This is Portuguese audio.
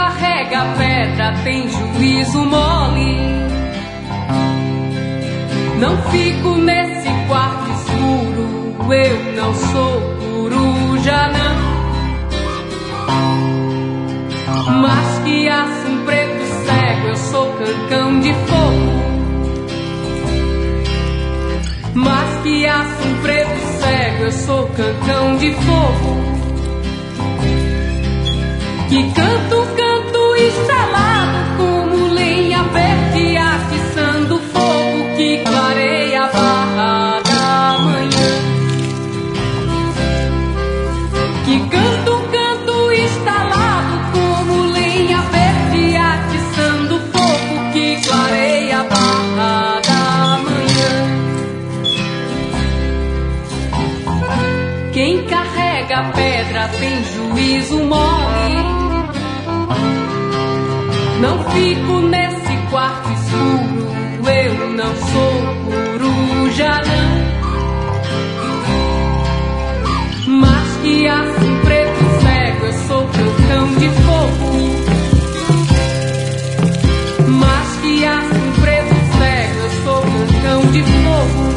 carrega pedra tem juízo mole. Não fico nesse quarto escuro, eu não sou coruja não. Mas que aça um preto cego, eu sou cancão de fogo. Mas que aça um preto cego, eu sou cancão de fogo. Que canto, canto estrelado como lenha verde atiçando fogo que clareia a barra da manhã. Que canto, canto estalado como lenha verde atiçando fogo que clareia a barra da manhã. Quem carrega pedra tem juízo mole. Não fico nesse quarto escuro, eu não sou coruja não. Mas que assim preto cego, eu sou cancão de fogo. Mas que assim preto cego, eu sou cancão de fogo.